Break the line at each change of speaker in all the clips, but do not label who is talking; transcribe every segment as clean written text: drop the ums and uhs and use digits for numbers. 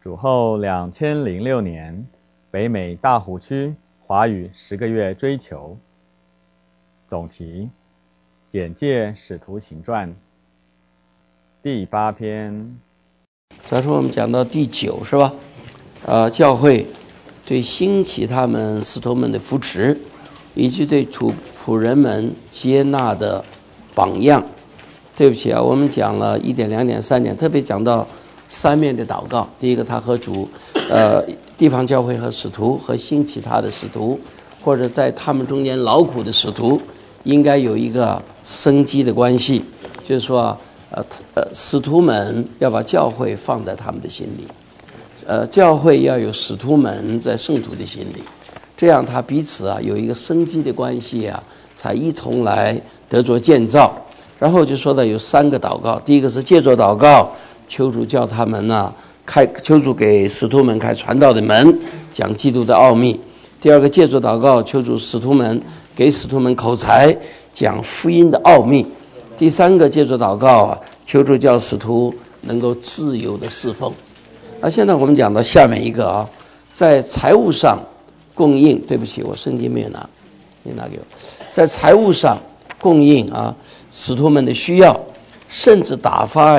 主后2006年，北美大湖区华语10个月追求。总题：简介使徒行传第8篇。
再说我们讲到第9是吧？教会对兴起他们使徒们的扶持，以及对仆人们接纳的榜样。对不起啊，我们讲了1点、2点、3点，特别讲到3面的祷告。第一个，他和主，地方教会和使徒和兴起他的使徒，或者在他们中间劳苦的使徒，应该有一个生机的关系，就是说，使徒们要把教会放在他们的心里，教会要有使徒们在圣徒的心里，这样他彼此有一个生机的关系才一同来得着建造。然后就说到有3个祷告，第一个是借着祷告，求主叫他们求主给使徒们开传道的门，讲基督的奥秘。第二个借着祷告，求主给使徒们口才，讲福音的奥秘。第3个借着祷告求主叫使徒能够自由的侍奉。现在我们讲到下面一个在财务上供应，对不起，我圣经没有拿，你拿给我。在财务上供应使徒们的需要，甚至打发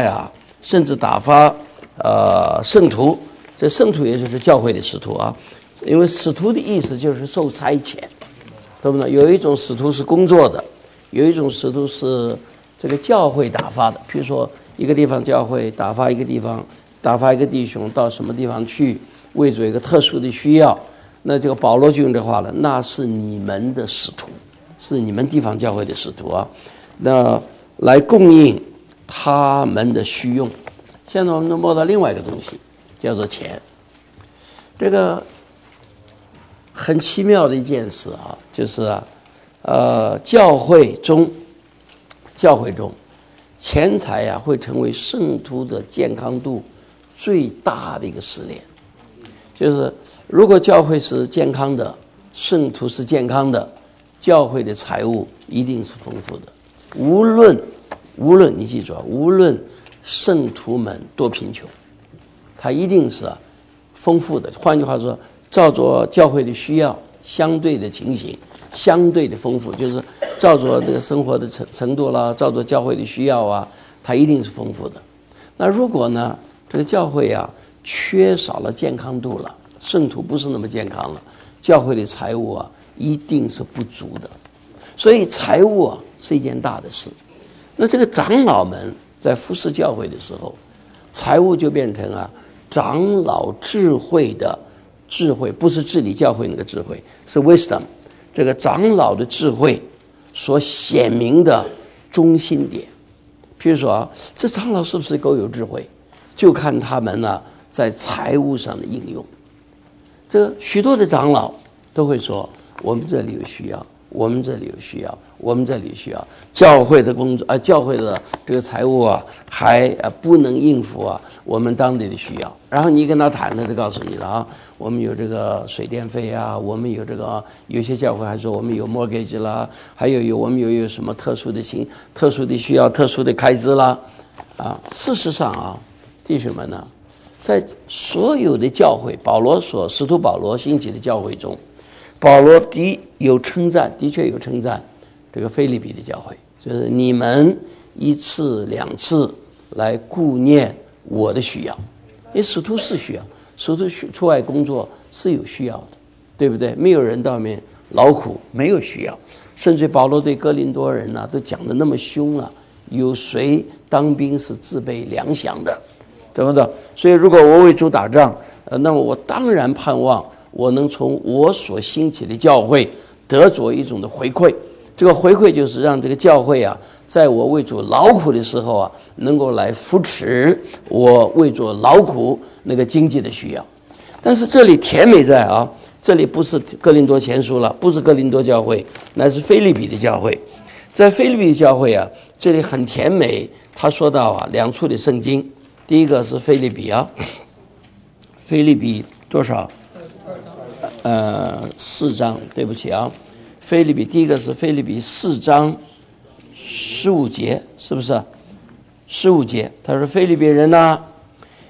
圣徒。这圣徒也就是教会的使徒因为使徒的意思就是受差遣，对不对？有一种使徒是工作的，有一种使徒是这个教会打发的。比如说一个地方教会打发一个弟兄到什么地方去，为着一个特殊的需要，那这个保罗就用这话了，那是你们的使徒，是你们地方教会的使徒那来供应他们的需用。现在我们摸到另外一个东西，叫做钱。这个很奇妙的一件事就是教会中钱财会成为圣徒的健康度最大的一个试炼。就是如果教会是健康的，圣徒是健康的，教会的财物一定是丰富的。无论你记住无论圣徒们多贫穷，它一定是丰富的。换句话说，照着教会的需要，相对的情形，相对的丰富，就是照着这个生活的程度啦，照着教会的需要它一定是丰富的。那如果呢，这个教会缺少了健康度了，圣徒不是那么健康了，教会的财务一定是不足的。所以财务是一件大的事。那这个长老们在服侍教会的时候，财务就变成长老智慧的智慧，不是治理教会那个智慧，是 wisdom， 这个长老的智慧所显明的中心点。譬如说这长老是不是够有智慧，就看他们在财务上的应用。这许多的长老都会说，我们这里有需要，我们这里有需要，我们这里需要。教会的工作教会的这个财务还不能应付我们当地的需要。然后你跟他谈，他就告诉你了我们有这个水电费我们有这个，有些教会还说我们有 mortgage 啦，还有我们有什么特殊的需要、特殊的开支啦事实上弟兄们在所有的教会，使徒保罗兴起的教会中，保罗的确有称赞这个腓立比的教会，就是你们1次2次来顾念我的需要。因为使徒是需要，使徒出外工作是有需要的，对不对？没有人到外面劳苦没有需要。甚至保罗对哥林多人都讲得那么凶有谁当兵是自备粮饷的，对不对？所以如果我为主打仗，那么我当然盼望我能从我所兴起的教会得着一种的回馈。这个回馈就是让这个教会在我为主劳苦的时候能够来扶持我为主劳苦那个经济的需要。但是这里甜美在这里不是哥林多前书了，不是哥林多教会，乃是腓立比的教会。在腓立比的教会这里很甜美。他说到2处的圣经，第一个是腓立比腓立比多少？4章，对不起腓立比第一个是腓立比4章15节，是不是？15节，他说：“腓立比人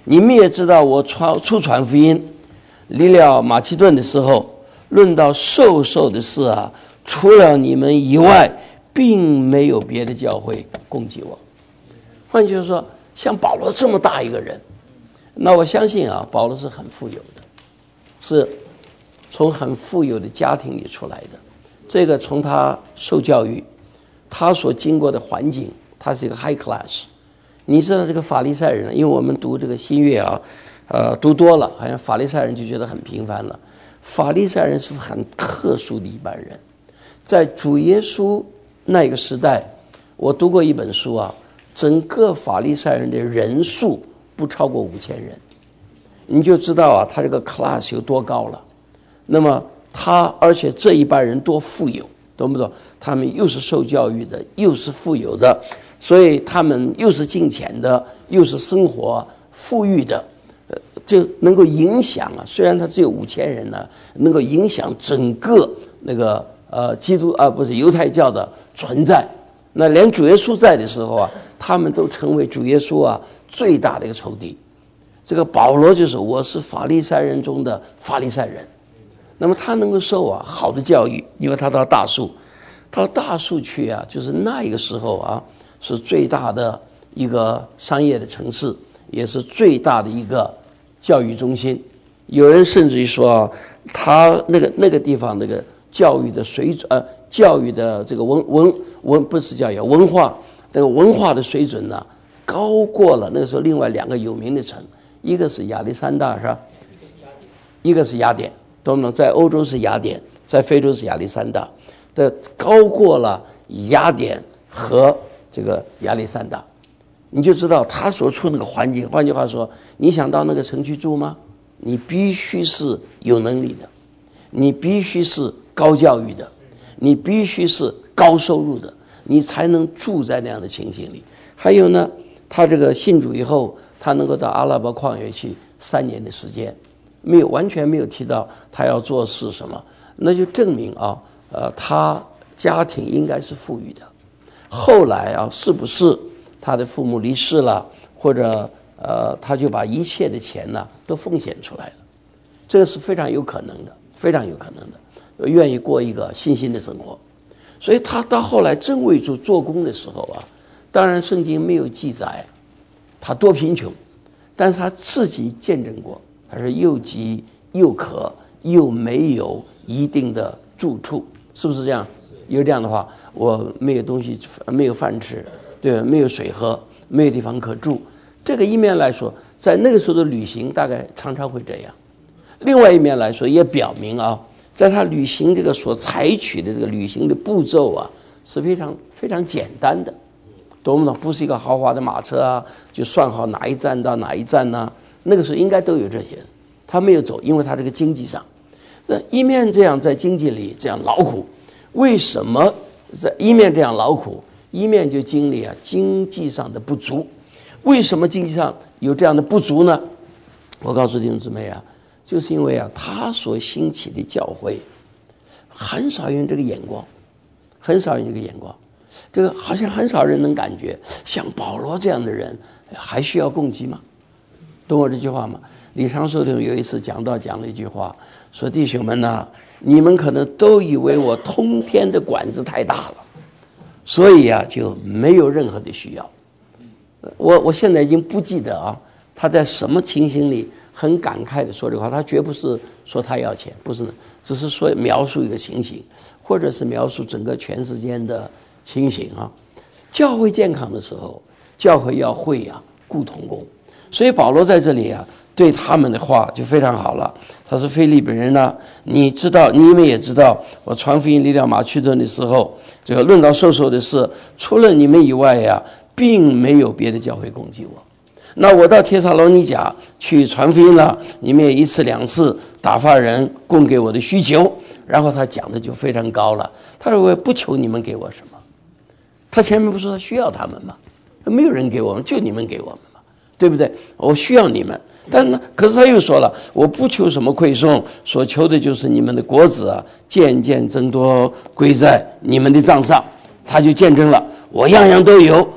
你们也知道，我初传福音，离了马其顿的时候，论到授受的事啊，除了你们以外，并没有别的教会供给我。换句话说，像保罗这么大一个人，那我相信啊，保罗是很富有的，是从很富有的家庭里出来的。这个从他受教育，他所经过的环境，他是一个 high class。你知道这个法利赛人，因为我们读这个新约啊，读多了，好像法利赛人就觉得很平凡了。法利赛人是很特殊的一般人，在主耶稣那个时代，我读过一本书啊，整个法利赛人的人数不超过5000人，你就知道啊，他这个 class 有多高了。那么而且这一般人多富有，懂不懂？他们又是受教育的，又是富有的，所以他们又是敬虔的，又是生活富裕的，就能够影响啊。虽然他只有5000人呢，能够影响整个那个不是犹太教的存在。那连主耶稣在的时候啊，他们都成为主耶稣啊最大的一个仇敌。这个保罗就是我是法利赛人中的法利赛人。那么他能够受啊好的教育，因为他到大树去啊，就是那一个时候啊，是最大的一个商业的城市，也是最大的一个教育中心。有人甚至于说，他那个地方那个教育的水准，教育的这个不是教育文化，这个文化的水准呢，高过了那个时候另外2个有名的城，一个是亚历山大是吧？一个是雅典。懂不懂？在欧洲是雅典，在非洲是亚历山大，高过了雅典和这个亚历山大，你就知道他所处那个环境。换句话说，你想到那个城去住吗？你必须是有能力的，你必须是高教育的，你必须是高收入的，你才能住在那样的情形里。还有呢，他这个信主以后，他能够到阿拉伯旷野去3年的时间。完全没有提到他要做事什么，那就证明啊，他家庭应该是富裕的。后来啊，是不是他的父母离世了，或者他就把一切的钱呢都奉献出来了，这个是非常有可能的，非常有可能的，愿意过一个信心的生活。所以他到后来真为主做工的时候啊，当然圣经没有记载他多贫穷，但是他自己见证过。他是又饥又渴，又没有一定的住处，是不是这样？有这样的话，我没有东西，没有饭吃，对吧？没有水喝，没有地方可住。这个一面来说，在那个时候的旅行大概常常会这样。另外一面来说，也表明啊，在他旅行这个所采取的这个旅行的步骤啊，是非常非常简单的，懂不懂？不是一个豪华的马车啊，就算好哪一站到哪一站呢？那个时候应该都有这些，他没有走，因为他这个经济上，一面这样在经济里这样劳苦，为什么在一面这样劳苦，一面就经历啊经济上的不足？为什么经济上有这样的不足呢？我告诉弟兄姊妹啊，就是因为啊他所兴起的教会很少用这个眼光，很少用这个眼光，这个好像很少人能感觉像保罗这样的人还需要供给吗？懂我这句话吗？李长寿有一次讲了一句话，说弟兄们呢，你们可能都以为我通天的管子太大了，所以啊就没有任何的需要。我现在已经不记得啊，他在什么情形里很感慨的说这话，他绝不是说他要钱，不是呢，只是说描述一个情形，或者是描述整个全世界的情形啊。教会健康的时候，教会要会啊顾同工。所以保罗在这里啊，对他们的话就非常好了。他说：“腓利比人呢，你知道，你们也知道，我传福音离了马其顿的时候，这个论到授受的事，除了你们以外呀，并没有别的教会供给我。那我到帖撒罗尼迦去传福音了，你们也1次2次打发人供给我的需求。然后他讲的就非常高了。他说：我不求你们给我什么。他前面不是说他需要他们吗？没有人给我们，就你们给我们。”对不对？我需要你们，但呢，可是他又说了，我不求什么馈送，所求的就是你们的果子啊，渐渐增多，归在你们的账上。他就见证了，我样样都有，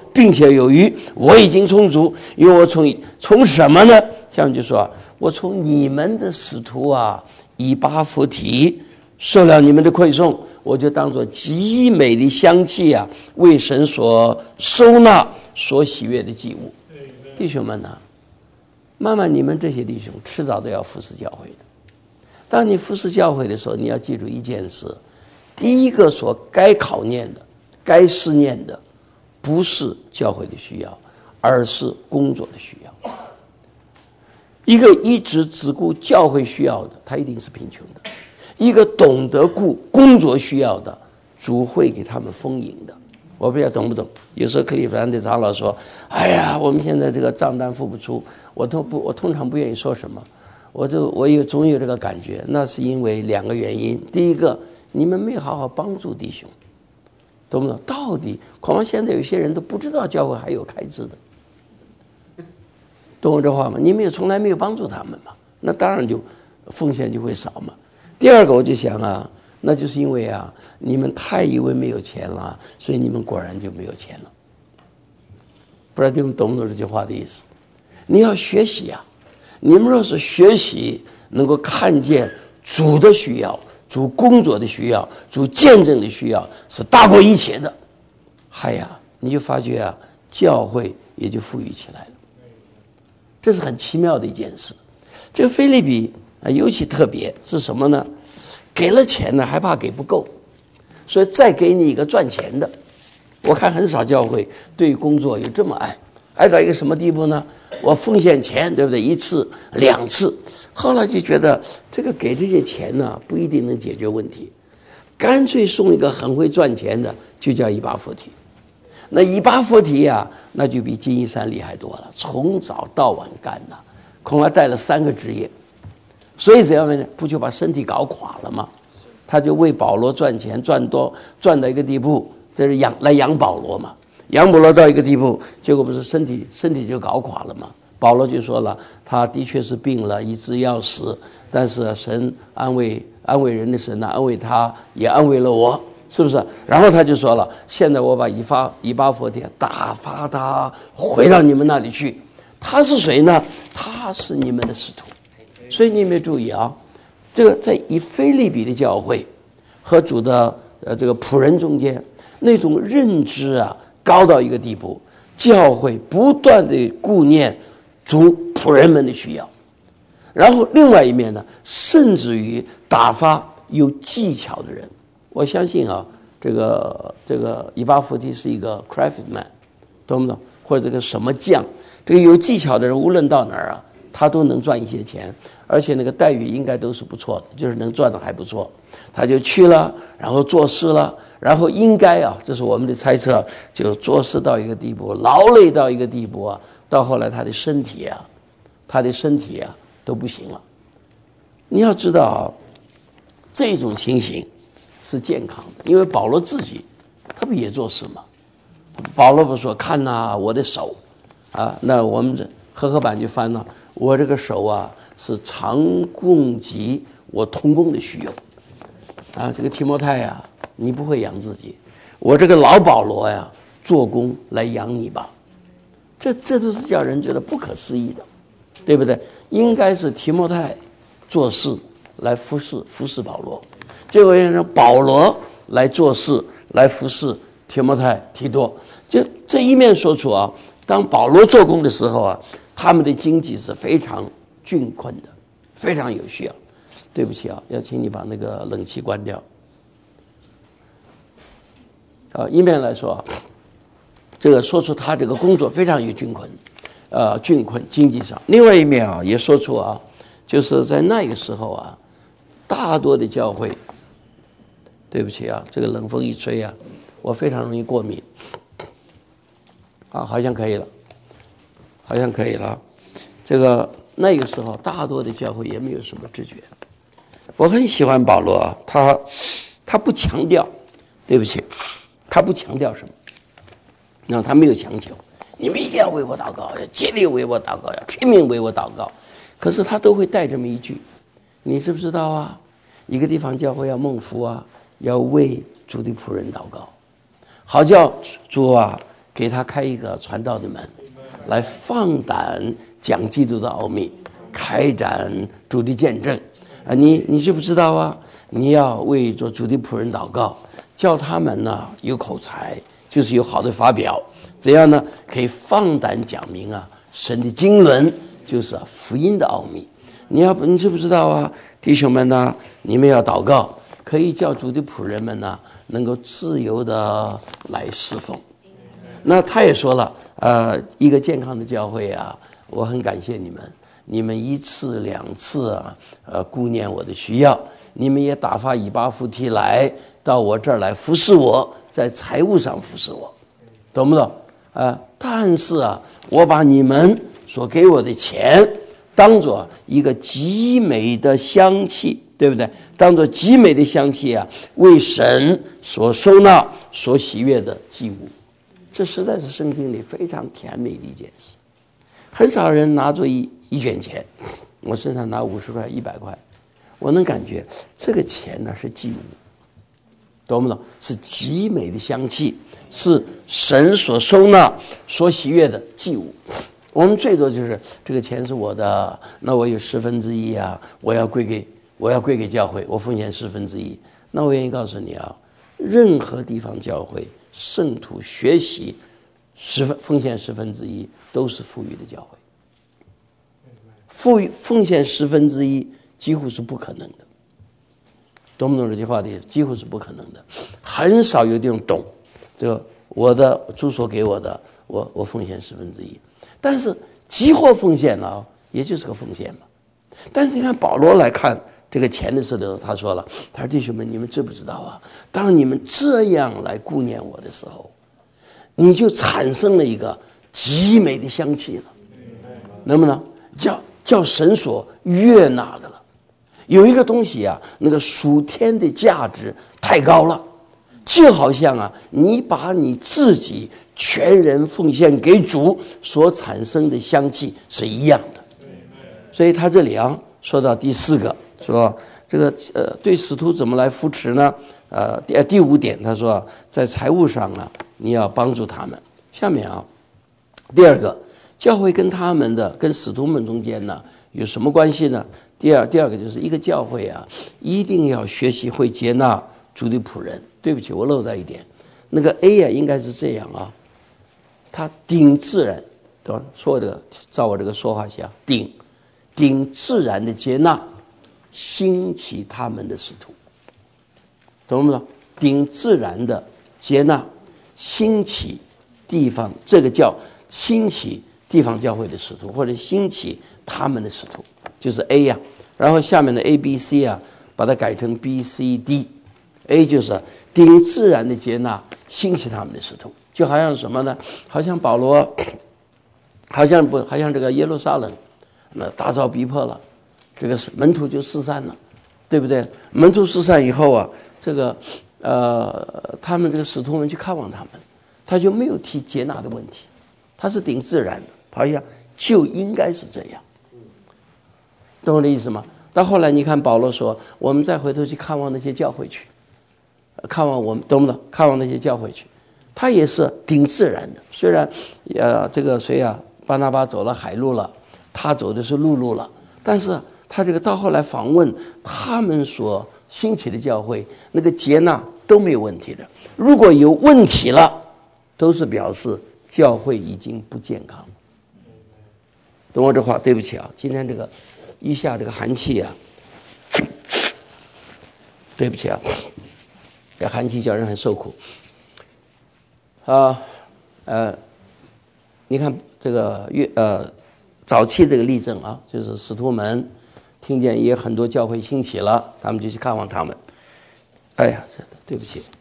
并且有余，我已经充足，因为我从什么呢？下面就说我从你们的使徒啊以巴弗提受了你们的馈送，我就当作极美的香气啊，为神所收纳、所喜悦的祭物。弟兄们啊，慢慢你们这些弟兄迟早都要服侍教会的。当你服侍教会的时候，你要记住一件事，第一个所该考验的、该思念的，不是教会的需要，而是工作的需要。一个一直只顾教会需要的，他一定是贫穷的；一个懂得顾工作需要的，主会给他们丰盈的。我不知道懂不懂？有时候克利夫兰的长老说：“哎呀，我们现在这个账单付不出。”我通常不愿意说什么，我总有这个感觉，那是因为2个原因。第一个，你们没有好好帮助弟兄，懂不懂？到底恐怕现在有些人都不知道教会还有开支的。懂我这话吗？你们也从来没有帮助他们嘛，那当然就奉献就会少嘛。第二个我就想啊，那就是因为啊，你们太以为没有钱了，所以你们果然就没有钱了。不知道你们懂不懂这句话的意思？你要学习啊，你们若是学习能够看见主的需要、主工作的需要、主见证的需要是大过一切的，嗨呀，你就发觉啊，教会也就富裕起来了。这是很奇妙的一件事。这个腓立比啊，尤其特别是什么呢？给了钱呢，还怕给不够，所以再给你一个赚钱的。我看很少教会对工作有这么爱到一个什么地步呢？我奉献钱，对不对？1次2次，后来就觉得这个给这些钱呢，不一定能解决问题，干脆送一个很会赚钱的，就叫以巴弗提。那以巴弗提啊，那就比金一山厉害多了，从早到晚干呐，恐怕带了3个职业，所以怎样呢？不就把身体搞垮了吗？他就为保罗赚钱，赚到一个地步，这是养保罗嘛，养保罗到一个地步，结果不是身体就搞垮了吗？保罗就说了，他的确是病了，以致要死，但是神安慰人的神呢，安慰他，也安慰了我。是不是？然后他就说了，现在我把以巴弗提打发他回到你们那里去。他是谁呢？他是你们的使徒。所以你有没有注意啊？这个在以腓立比的教会和主的这个仆人中间，那种认知啊高到一个地步，教会不断的顾念主仆人们的需要，然后另外一面呢，甚至于打发有技巧的人。我相信啊，这个以巴弗提是一个 craftsman， 懂不懂？或者这个什么匠，这个有技巧的人，无论到哪儿啊，他都能赚一些钱，而且那个待遇应该都是不错的，就是能赚的还不错。他就去了，然后做事了，然后应该啊，这是我们的猜测，就做事到一个地步，劳累到一个地步啊，到后来他的身体啊都不行了。你要知道啊，这种情形是健康的，因为保罗自己他不也做事吗？保罗不说看呐，我的手啊，那我们和合版就翻了，我这个手啊是常供给我同工的需用啊。这个提摩太呀，你不会养自己，我这个老保罗呀，做工来养你吧。这都是叫人觉得不可思议的，对不对？应该是提摩太做事来服侍保罗。结果让保罗来做事，来服侍提摩太、提多。就这一面说出啊，当保罗做工的时候啊，他们的经济是非常窘困的，非常有需要。对不起啊，要请你把那个冷气关掉。一面来说啊，这个说出他这个工作非常有窘困经济上。另外一面啊，也说出啊，就是在那个时候啊，大多的教会。对不起啊，这个冷风一吹啊，我非常容易过敏。好像可以了。这个那个时候，大多的教会也没有什么知觉。我很喜欢保罗啊，他不强调，对不起，他不强调什么，那他没有强求，你们一定要为我祷告，要竭力为我祷告，要拼命为我祷告。可是他都会带这么一句，你知不知道啊？一个地方教会要蒙福啊。要为主的仆人祷告，好叫主啊给他开一个传道的门，来放胆讲基督的奥秘，开展主的见证啊！你知不知道啊？你要为做主的仆人祷告，叫他们呢有口才，就是有好的发表，这样呢可以放胆讲明啊神的经纶，就是福音的奥秘。你知不知道啊，弟兄们呢？你们要祷告，可以叫主的仆人们呢能够自由的来侍奉。那他也说了，一个健康的教会啊，我很感谢你们一次两次啊，顾念我的需要，你们也打发以巴弗提来到我这儿来服侍我，在财务上服侍我，懂不懂？但是啊，我把你们所给我的钱当作一个极美的香气，对不对？当作极美的香气啊，为神所收纳、所喜悦的祭物。这实在是圣经里非常甜美的一件事。很少人拿着一卷钱，我身上拿50块、100块，我能感觉这个钱呢是祭物，懂不懂？是极美的香气，是神所收纳、所喜悦的祭物。我们最多就是这个钱是我的，那我有1/10啊，我要归给教会，我奉献1/10。那我愿意告诉你啊，任何地方教会圣徒学习奉献1/10都是富裕的教会。奉献1/10几乎是不可能的，懂不懂这句话的意思？几乎是不可能的，很少有这种懂。这个我的主所给我的，我奉献1/10。但是急迫奉献了，也就是个奉献嘛。但是你看保罗来看这个钱的时候，他说了，他说弟兄们，你们知不知道啊？当你们这样来顾念我的时候，你就产生了一个极美的香气了，能不能叫神所悦纳的了？有一个东西啊，那个属天的价值太高了，就好像啊，你把你自己全人奉献给主所产生的香气是一样的。所以他这里啊说到第4个，说这个对使徒怎么来扶持呢？第5点他说在财务上啊你要帮助他们。下面啊第2个，教会跟使徒们中间呢有什么关系呢？第二个就是一个教会啊一定要学习会接纳主的仆人。对不起，我漏掉一点，那个 A 啊应该是这样啊，他顶自然，对吧？说这个照我这个说话下，顶自然的接纳，兴起他们的使徒，懂不懂？顶自然的接纳，兴起地方，这个叫兴起地方教会的使徒，或者兴起他们的使徒，就是 A 呀。然后下面的 A、B、C 啊，把它改成 B、C、D。A 就是顶自然的接纳，兴起他们的使徒，就好像什么呢？好像保罗，好像这个耶路撒冷，那大遭逼迫了，这个门徒就四散了，对不对？门徒四散以后啊，这个他们这个使徒们去看望他们，他就没有提接纳的问题，他是顶自然的，好像就应该是这样，懂我的意思吗？到后来你看保罗说，我们再回头去看望那些教会去。看望我们，懂不懂？看望那些教会去，他也是顶自然的。虽然，这个谁啊，巴拿巴走了海路了，他走的是陆路了，但是他这个到后来访问他们所兴起的教会，那个接纳都没有问题的。如果有问题了，都是表示教会已经不健康了。懂我这话？对不起啊，今天这个一下这个寒气啊，对不起啊。这寒气叫人很受苦你看这个早期这个例证啊，就是使徒们听见也很多教会兴起了，他们就去看望他们。哎呀，对不起。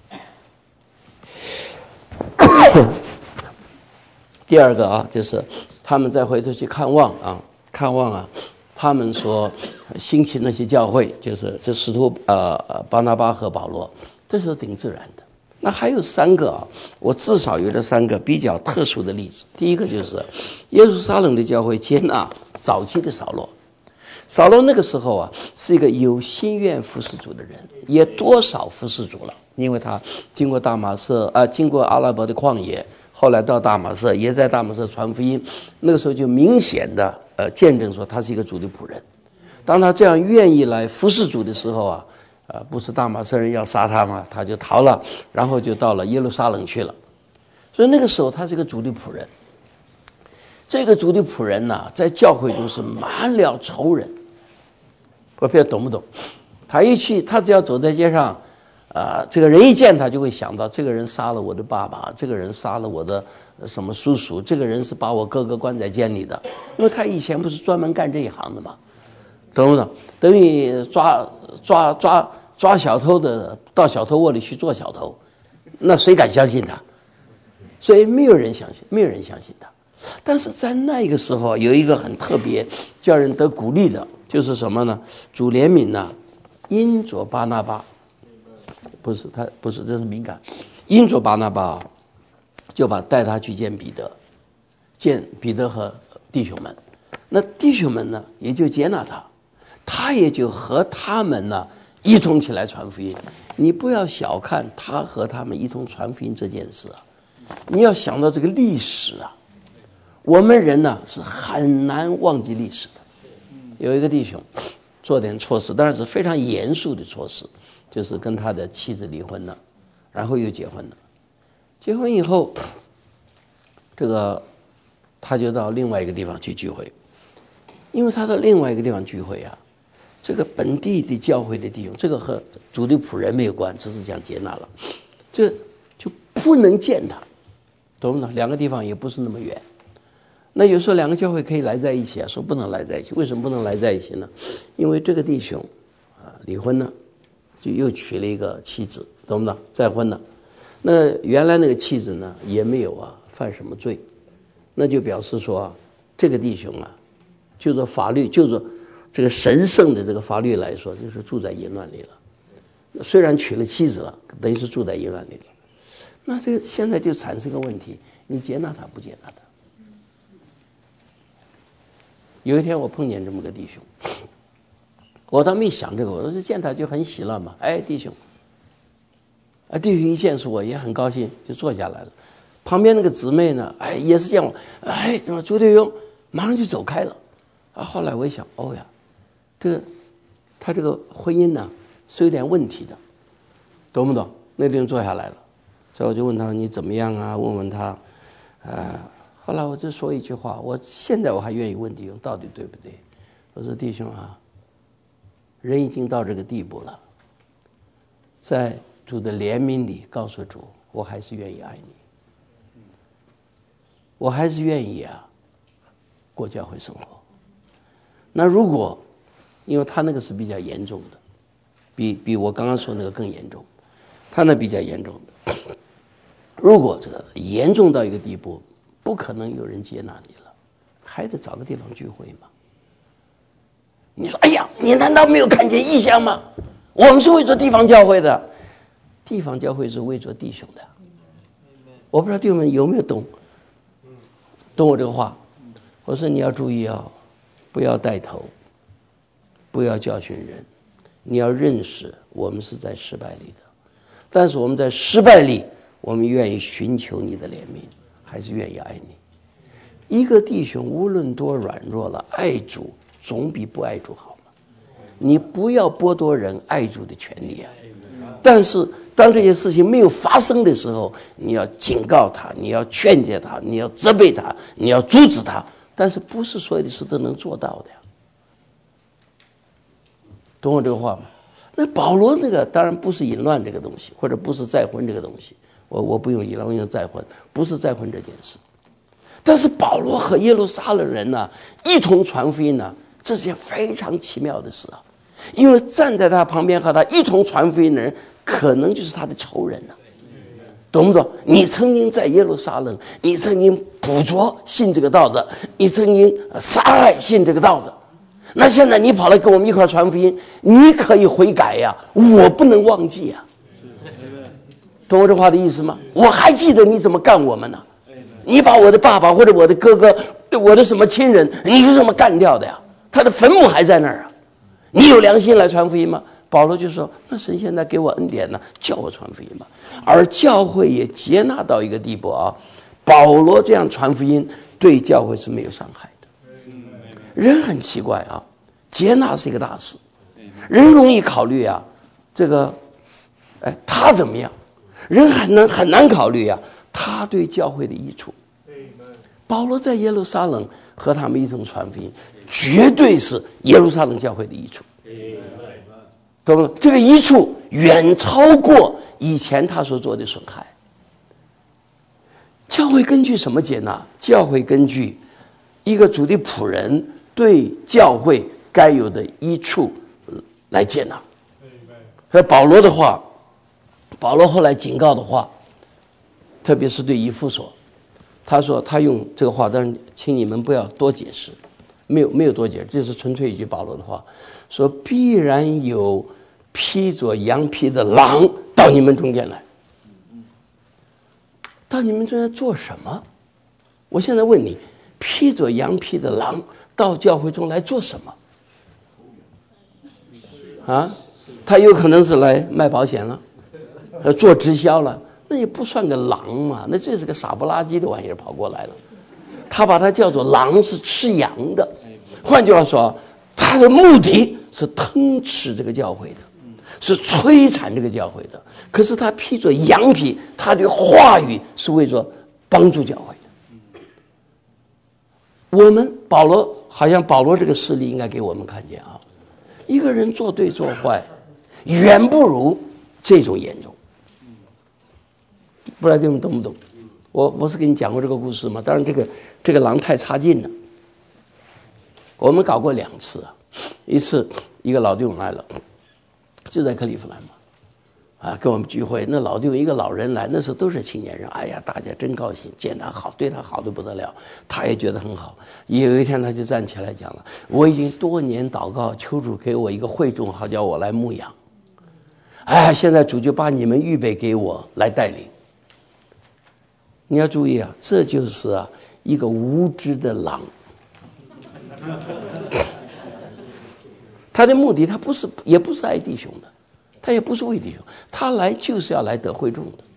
第2个啊，就是他们再回头去看望啊，他们所兴起那些教会，就是这使徒巴拿巴和保罗。这是挺自然的。那还有3个啊，我至少有这3个比较特殊的例子。第一个就是耶路撒冷的教会接纳早期的扫罗， 扫罗那个时候啊，是一个有心愿服侍主的人，也多少服侍主了，因为他经过大马色经过阿拉伯的旷野，后来到大马色，也在大马色传福音，那个时候就明显的见证说他是一个主的仆人。当他这样愿意来服侍主的时候啊，不是大马色人要杀他吗？他就逃了，然后就到了耶路撒冷去了。所以那个时候他是一个主的仆人。这个主的仆人呢，在教会中是满了仇人。我不知道懂不懂？他一去，他只要走在街上，这个人一见他就会想到，这个人杀了我的爸爸，这个人杀了我的什么叔叔，这个人是把我哥哥关在监里的，因为他以前不是专门干这一行的嘛。懂不懂？等于抓小偷的到小偷窝里去做小偷，那谁敢相信他？所以没有人相信他。但是在那个时候，有一个很特别叫人得鼓励的，就是什么呢？主怜悯呢，因着巴拿巴，不是，这是敏感。因着巴拿巴就带他去见彼得和弟兄们。那弟兄们呢，也就接纳他。他也就和他们呢一同起来传福音。你不要小看他和他们一同传福音这件事啊，你要想到这个历史啊，我们人呢是很难忘记历史的。有一个弟兄做点错事，当然是非常严肃的错事，就是跟他的妻子离婚了，然后又结婚了。结婚以后，这个他就到另外一个地方去聚会，因为他到另外一个地方聚会啊，这个本地的教会的弟兄，这个和主的仆人没有关，只是讲接纳了，这就不能见他，懂不懂？两个地方也不是那么远，那有时候两个教会可以来在一起啊，说不能来在一起，为什么不能来在一起呢？因为这个弟兄离婚了，就又娶了一个妻子，懂不懂？再婚了，那原来那个妻子呢也没有犯什么罪，那就表示说这个弟兄就是法律，就是这个神圣的这个法律来说，就是住在淫乱里了。虽然娶了妻子了，等于是住在淫乱里了。那这个现在就产生个问题，你接纳他不接纳他？有一天我碰见这么个弟兄，我倒没想这个，我说见他就很喜乐嘛。哎，弟兄，弟兄一见是我也很高兴，就坐下来了。旁边那个姊妹呢，也是见我，怎么朱弟兄马上就走开了。后来我一想，他这个婚姻呢是有点问题的，懂不懂？那弟兄坐下来了，所以我就问他你怎么样啊？问问他，后来我就说一句话，现在我还愿意问弟兄到底对不对？我说弟兄人已经到这个地步了，在主的怜悯里告诉主，我还是愿意爱你，我还是愿意过教会生活。那如果因为他那个是比较严重的，比我刚刚说那个更严重，他那比较严重的，如果这个严重到一个地步，不可能有人接纳你了，还得找个地方聚会嘛。你说哎呀，你难道没有看见异象吗？我们是为做地方教会的，地方教会是为做弟兄的。我不知道弟兄们有没有懂我这个话。我说你要注意不要带头，不要教训人，你要认识我们是在失败里的，但是我们在失败里，我们愿意寻求你的怜悯，还是愿意爱你。一个弟兄无论多软弱了，爱主总比不爱主好嘛。你不要剥夺人爱主的权利但是当这些事情没有发生的时候，你要警告他，你要劝诫他，你要责备他，你要阻止他，但是不是所有的事都能做到的懂我这个话吗？那保罗那个当然不是淫乱这个东西，或者不是再婚这个东西，我不用淫乱，我用再婚，不是再婚这件事。但是保罗和耶路撒冷人一同传福音这是件非常奇妙的事因为站在他旁边和他一同传福音的人，可能就是他的仇人懂不懂？你曾经在耶路撒冷，你曾经捕捉信这个道的，你曾经杀害信这个道的，那现在你跑来跟我们一块传福音，你可以悔改我不能忘记懂我这话的意思吗？我还记得你怎么干我们你把我的爸爸或者我的哥哥，我的什么亲人，你是这么干掉的他的坟墓还在那儿啊！你有良心来传福音吗？保罗就说：“那神现在给我恩典呢，叫我传福音吧。”而教会也接纳到一个地步啊，保罗这样传福音对教会是没有伤害的。人很奇怪啊，接纳是一个大事，人容易考虑啊，这个，他怎么样？人很难考虑啊，他对教会的益处。保罗在耶路撒冷和他们一同传福音，绝对是耶路撒冷教会的益处。懂吗？这个益处远超过以前他所做的损害。教会根据什么接纳？教会根据一个主的仆人对教会该有的益处来接纳。和保罗的话，保罗后来警告的话，特别是对以弗所，他说他用这个话，但是请你们不要多解释，没有多解释，这是纯粹一句保罗的话，说必然有披着羊皮的狼到你们中间来。到你们中间做什么？我现在问你，披着羊皮的狼到教会中来做什么？啊，他有可能是来卖保险了，做直销了，那也不算个狼嘛，那这是个傻不拉几的玩意儿跑过来了。他把它叫做狼，是吃羊的。换句话说，他的目的是吞吃这个教会的，是摧残这个教会的。可是他披着羊皮，他的话语是为着帮助教会的。我们保罗这个事例应该给我们看见啊，一个人做对做坏，远不如这种严重。不知道你们懂不懂？我是跟你讲过这个故事吗？当然这个狼太差劲了。我们搞过2次啊，一次一个老弟兄来了，就在克利夫兰嘛，啊，跟我们聚会。那老弟兄一个老人来，那时候都是青年人，哎呀，大家真高兴，见他好，对他好的不得了，他也觉得很好。有一天他就站起来讲了：“我已经多年祷告，求主给我一个会众，好叫我来牧养。哎，现在主就把你们预备给我来带领。”你要注意啊，这就是啊一个无知的狼。他的目的，他也不是爱弟兄的，他也不是为弟兄，他来就是要来得会众的。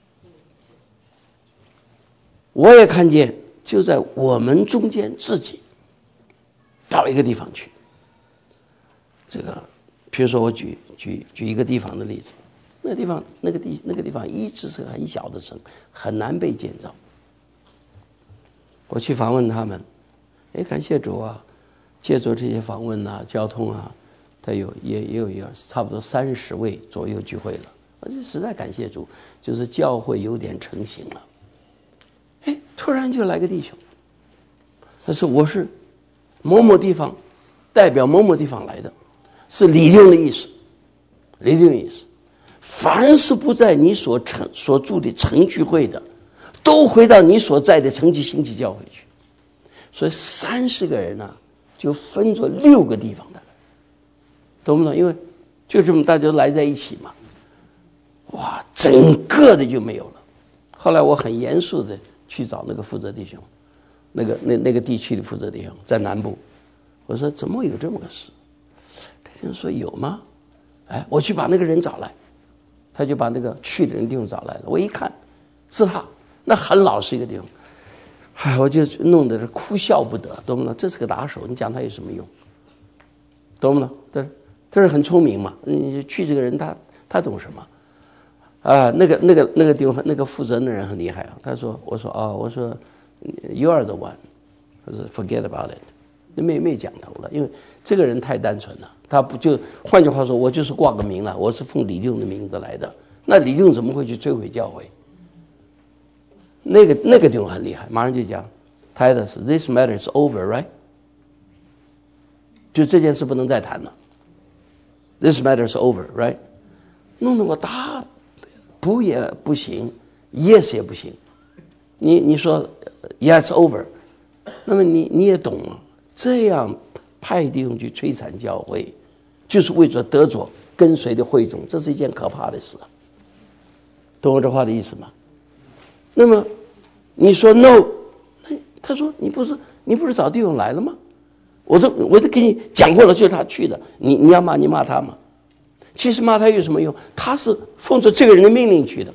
我也看见，就在我们中间自己到一个地方去。这个，比如说我举一个地方的例子，那个地方一直是个很小的城，很难被建造。我去访问他们，感谢主啊！借助这些访问啊、交通啊，他也有差不多30位左右聚会了。我就实在感谢主，就是教会有点成型了。突然就来个弟兄，他说我是某某地方代表某某地方来的，是理定的意思。理定的意思，凡是不在你所住的城聚会的，都回到你所在的城去兴起教会去。所以30个人啊，就分作6个地方的，懂不懂？因为就这么大家都来在一起嘛，哇，整个的就没有了。后来我很严肃的去找那个负责弟兄，那个地区的负责弟兄在南部，我说怎么有这么个事？他就说有吗？我去把那个人找来，他就把那个去的人弟兄找来了。我一看是他，那很老实一个弟兄。我就弄得是哭笑不得，懂不懂？这是个打手，你讲他有什么用？懂不懂？他是很聪明嘛。你去这个人他懂什么？啊，那个地方那个负责的人很厉害啊。他说，我说 you are the one， 他说 forget about it， 没讲头了，因为这个人太单纯了。他不就换句话说，我就是挂个名了，我是奉李弟兄的名字来的。那李弟兄怎么会去摧毁教会？那个地方很厉害，马上就讲 Titus this matter is over, right？ 就这件事不能再谈了。This matter is over, right？ 弄得我答不也不行 ，yes 也不行。你说 yes over， 那么你也懂了，这样派弟兄去摧残教会，就是为了得着跟随的会众，这是一件可怕的事啊。懂我这话的意思吗？那么你说 no， 他说你不是找弟兄来了吗？ 我都给你讲过了，就是他去的，你要骂你骂他嘛。其实骂他有什么用？他是奉着这个人的命令去的嘛。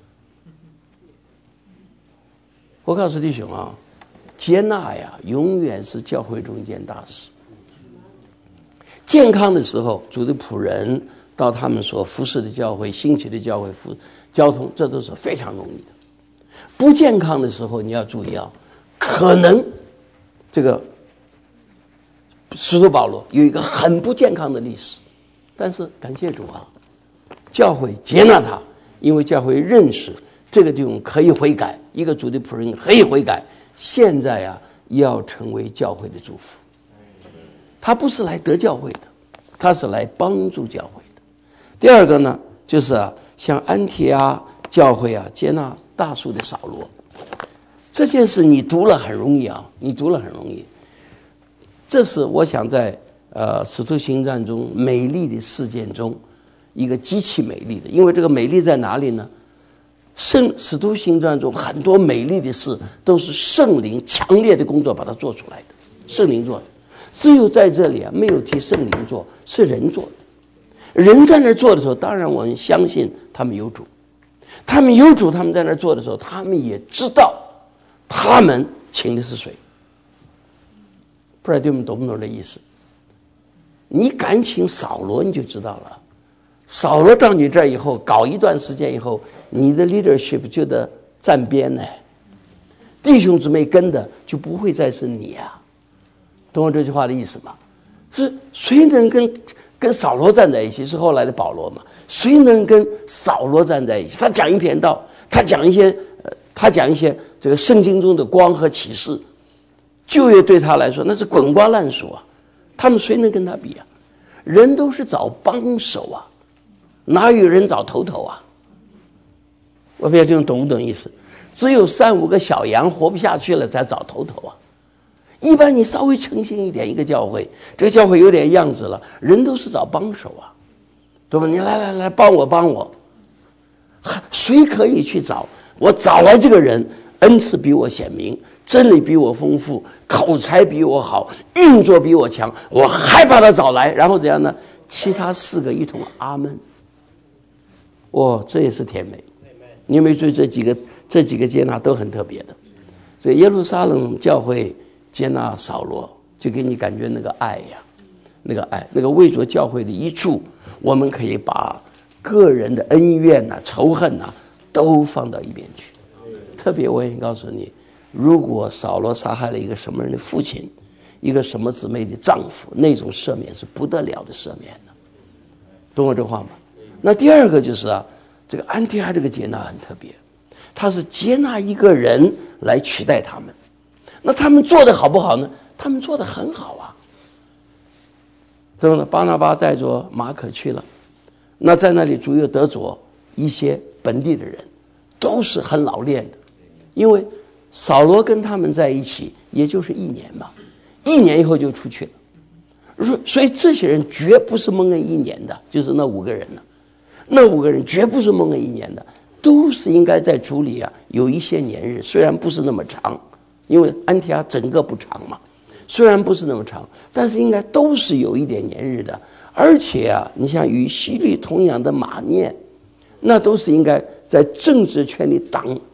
我告诉弟兄啊，接纳呀，永远是教会中一件大事。健康的时候，主的仆人到他们所服侍的教会、兴起的教会、交通，这都是非常容易的。不健康的时候，你要注意啊，可能这个使徒保罗有一个很不健康的历史，但是感谢主啊，教会接纳他，因为教会认识这个弟兄可以悔改，一个主的仆人可以悔改，现在啊要成为教会的祝福。他不是来得教会的，他是来帮助教会的。第二个呢，就是啊，像安提阿教会啊接纳大数的扫罗，这件事你读了很容易啊，你读了很容易。这是我想在使徒行传中美丽的事件中一个极其美丽的，因为这个美丽在哪里呢？使徒行传中很多美丽的事都是圣灵强烈的工作把它做出来的，圣灵做的。只有在这里啊，没有替圣灵做，是人做的。人在那儿做的时候，当然我们相信他们有主，他们有主，他们在那儿做的时候，他们也知道他们请的是谁。不知道对我们懂不懂这意思？你敢请扫罗，你就知道了。扫罗到你这儿以后，搞一段时间以后，你的 leadership 就得站边呢，弟兄姊妹跟的就不会再是你啊。懂我这句话的意思吗？是谁能跟扫罗站在一起？是后来的保罗嘛？谁能跟扫罗站在一起？他讲一篇道，他讲一些这个圣经中的光和启示，旧约对他来说那是滚瓜烂熟啊。他们谁能跟他比啊？人都是找帮手啊，哪有人找头头啊？我不知道你懂不懂意思？只有3-5个小羊活不下去了才找头头啊。一般你稍微诚信一点，一个教会，这个教会有点样子了，人都是找帮手啊，对吧？你来帮我，谁可以去找？我找来这个人，恩赐比我显明，真理比我丰富，口才比我好，运作比我强，我还把他找来，然后怎样呢？其他4个一同阿门。这也是甜美。你有没有注意这几个接纳都很特别的？所以耶路撒冷教会接纳扫罗，就给你感觉那个爱呀，那个爱，那个为着教会的益处，我们可以把个人的恩怨呐、仇恨呐都放到一边去。特别我也告诉你，如果扫罗杀害了一个什么人的父亲，一个什么姊妹的丈夫，那种赦免是不得了的赦免的，懂我这话吗？那第二个就是啊，这个安提阿这个接纳很特别，他是接纳一个人来取代他们。那他们做的好不好呢？他们做的很好啊。对吧？巴拿巴带着马可去了，那在那里主又得着一些本地的人，都是很老练的，因为扫罗跟他们在一起也就是1年嘛，1年以后就出去了。所以这些人绝不是蒙恩1年的，就是那5个人呢，那5个人绝不是蒙恩1年的，都是应该在主里啊有一些年日，虽然不是那么长。因为安提阿整个不长嘛，虽然不是那么长，但是应该都是有一点年日的。而且啊，你像与希律同养的马念，那都是应该在政治圈里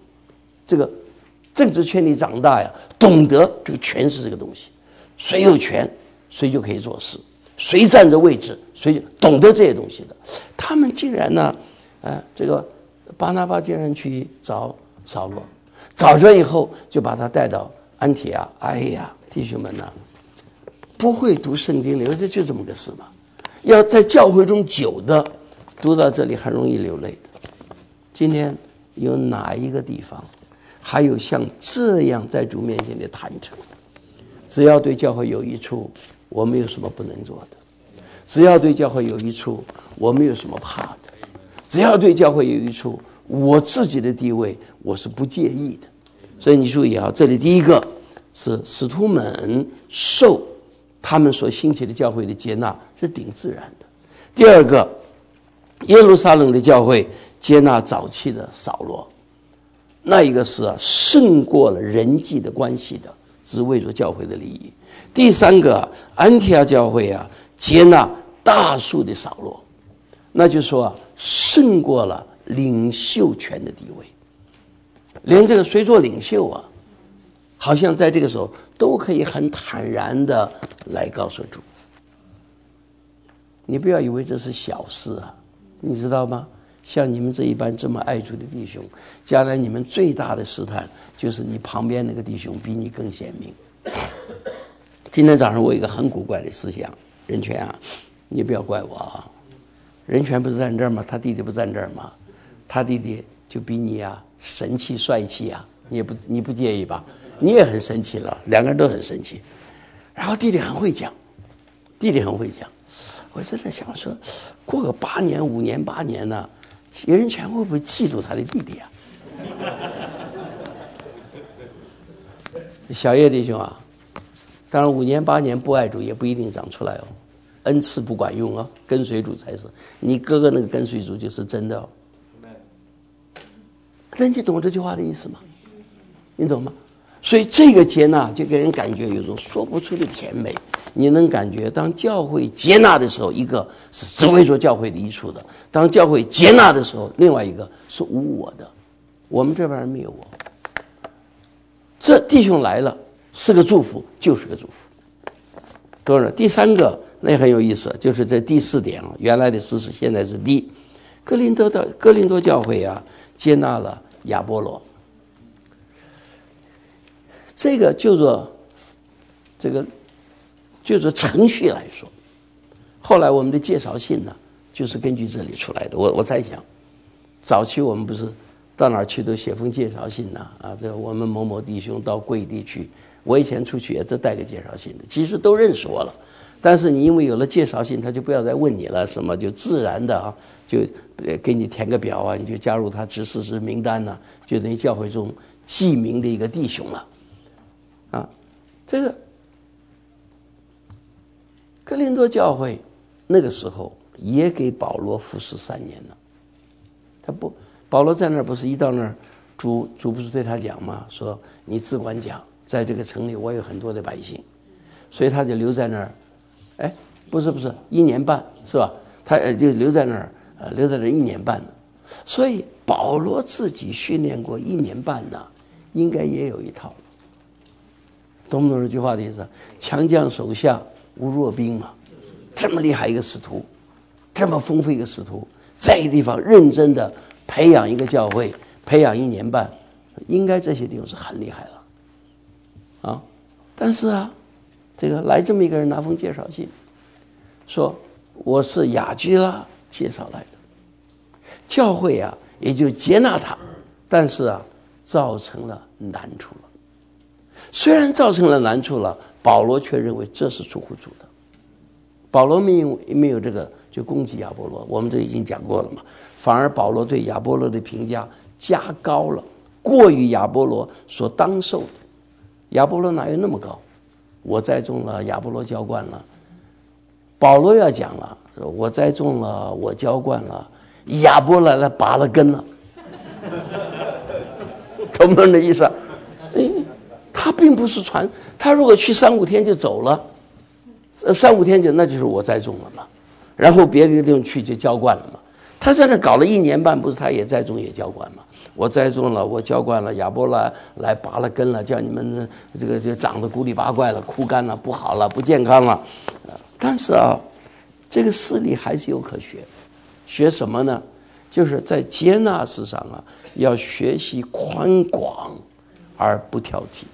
长大呀，懂得这个权势这个东西，谁有权谁就可以做事，谁站着位置谁就懂得这些东西的。他们竟然呢，这个巴拿巴竟然去找扫罗。找着以后就把他带到安提阿。哎呀，弟兄们呐，不会读圣经的，就这么个事嘛。要在教会中久的，读到这里很容易流泪的。今天有哪一个地方还有像这样在主面前的坦诚？只要对教会有益处，我们有什么不能做的？只要对教会有益处，我们有什么怕的？只要对教会有益处，我自己的地位我是不介意的。所以你注意啊，这里第一个是使徒们受他们所兴起的教会的接纳是顶自然的。第二个，耶路撒冷的教会接纳早期的扫罗，那一个是胜过了人际的关系的，只为着教会的利益。 第三个，安提阿教会啊，接纳大数的扫罗，那就说啊，胜过了领袖权的地位，连这个谁做领袖啊，好像在这个时候都可以很坦然的来告诉主。你不要以为这是小事啊，你知道吗？像你们这一般这么爱主的弟兄，将来你们最大的试探就是你旁边那个弟兄比你更显明。今天早上我有一个很古怪的思想，人权啊，你不要怪我啊，人权不是站这儿吗？他弟弟不站这儿吗？他弟弟就比你啊神气帅气啊，你不介意吧？你也很生气了，两个人都很生气。然后弟弟很会讲，我在那想说，过个5年8年呢，人权会不会嫉妒他的弟弟啊？小叶弟兄啊，当然5年8年不爱主也不一定长出来哦，恩赐不管用哦，跟随主才是。你哥哥那个跟随主就是真的哦。那你懂这句话的意思吗？你懂吗？所以这个接纳就给人感觉有种说不出的甜美。你能感觉当教会接纳的时候，一个是只为做教会的益处的；当教会接纳的时候，另外一个是无我的。我们这边没有我，这弟兄来了是个祝福，就是个祝福。多少？第三个那也很有意思，就是这第4点啊，原来的事实现在是D。哥林多教会啊，接纳了亚波罗。这个就做程序来说，后来我们的介绍信呢，就是根据这里出来的。我猜想，早期我们不是到哪儿去都写封介绍信呐，啊，这我们某某弟兄到贵地去，我以前出去也都带个介绍信的，其实都认识我了。但是你因为有了介绍信，他就不要再问你了，什么就自然的啊，就给你填个表啊，你就加入他执事之名单呢，就等于教会中记名的一个弟兄了。啊，这个哥林多教会那个时候也给保罗服侍3年了。保罗在那儿不是一到那儿，主不是对他讲吗？说你只管讲，在这个城里我有很多的百姓，所以他就留在那儿。哎，不是1年半是吧？他就留在那儿1年半了。所以保罗自己训练过1年半呢，应该也有一套。懂不懂这句话的意思？强将手下无弱兵嘛，这么厉害一个使徒，这么丰富一个使徒，在一个地方认真的培养一个教会，培养1年半，应该这些地方是很厉害了啊。但是啊，这个来这么一个人拿封介绍信，说我是雅居拉介绍来的，教会啊也就接纳他，但是啊造成了难处了。虽然造成了难处了，保罗却认为这是出乎主的。保罗没有这个就攻击亚波罗，我们这已经讲过了嘛。反而保罗对亚波罗的评价加高了，过于亚波罗所当受的。亚波罗哪有那么高？我栽种了，亚波罗浇灌了。保罗要讲了，我栽种了，我浇灌了，亚波罗来拔了根了。懂不懂这意思？他并不是传，他如果去3、5天就走了，3、5天那就是我栽种了嘛，然后别的地方去就浇灌了嘛。他在那搞了1年半，不是他也栽种也浇灌嘛？我栽种了，我浇灌了，亚波罗来拔了根了，叫你们这个就长得古里八怪了，枯干了，不好了，不健康了。但是啊，这个事理还是有可学，学什么呢？就是在接纳事上啊，要学习宽广而不挑剔。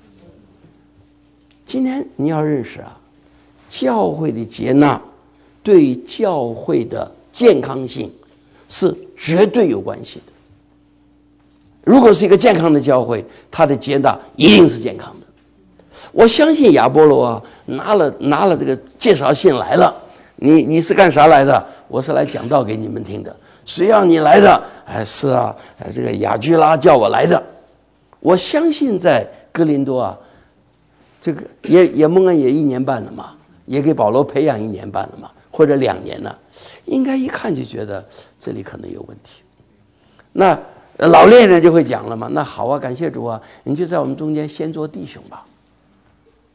今天你要认识啊，教会的接纳对教会的健康性是绝对有关系的。如果是一个健康的教会，它的接纳一定是健康的。我相信亚波罗啊，拿了这个介绍信来了，你是干啥来的？我是来讲道给你们听的。谁让你来的？哎，是啊，这个雅居拉叫我来的。我相信在哥林多啊，这个也蒙恩也1年半了嘛，也给保罗培养1年半了嘛，或者2年了，应该一看就觉得这里可能有问题。那老练人就会讲了嘛，那好啊，感谢主啊，你就在我们中间先做弟兄吧。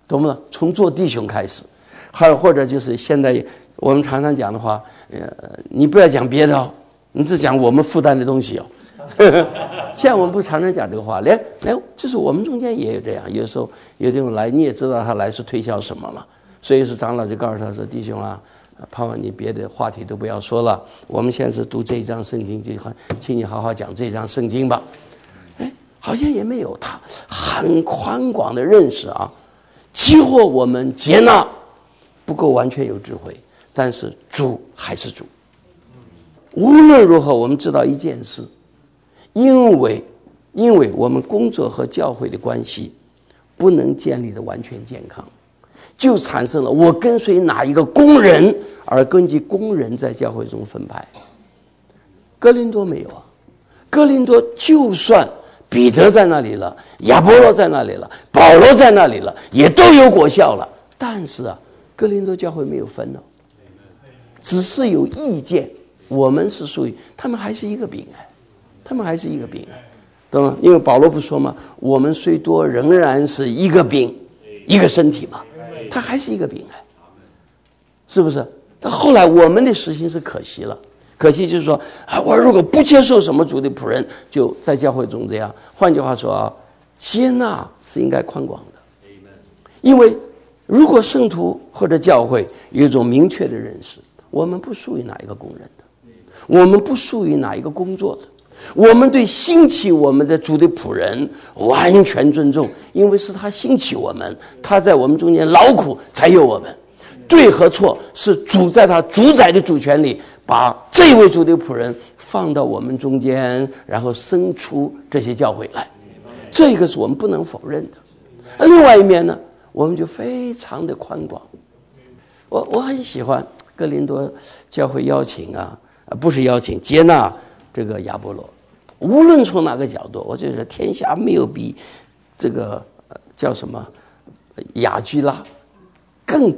懂不懂？从做弟兄开始，还有或者就是现在我们常常讲的话，你不要讲别的哦，你只讲我们负担的东西哦。现在我们不常常讲这个话，连就是我们中间也有这样，有时候有的人来，你也知道他来是推销什么嘛，所以是长老就告诉他说：“弟兄啊，盼望你别的话题都不要说了，我们现在是读这一章圣经，就请你好好讲这一章圣经吧。”哎，好像也没有，他很宽广的认识啊，几乎我们接纳不够完全有智慧，但是主还是主。无论如何，我们知道一件事，因为我们工作和教会的关系不能建立的完全健康，就产生了我跟随哪一个工人，而根据工人在教会中分派。哥林多没有啊，哥林多就算彼得在那里了，亚波罗在那里了，保罗在那里了，也都有果效了，但是啊，哥林多教会没有分了，只是有意见。我们是属于他们还是一个饼哎，他们还是一个饼哎，懂吗？因为保罗不说嘛，我们虽多仍然是一个饼，一个身体嘛，他还是一个饼哎，是不是？但后来我们的实行是可惜了，可惜就是说啊，我如果不接受什么主的仆人，就在教会中这样。换句话说啊，接纳是应该宽广的，因为如果圣徒或者教会有一种明确的认识，我们不属于哪一个工人的。我们不属于哪一个工作者，我们对兴起我们的主的仆人完全尊重，因为是他兴起我们，他在我们中间劳苦才有我们。对和错是主在他主宰的主权里，把这位主的仆人放到我们中间，然后生出这些教会来，这个是我们不能否认的。另外一面呢，我们就非常的宽广。我很喜欢哥林多教会邀请啊，不是邀请，接纳这个亚波罗。无论从哪个角度，我觉得天下没有比这个叫什么雅居拉更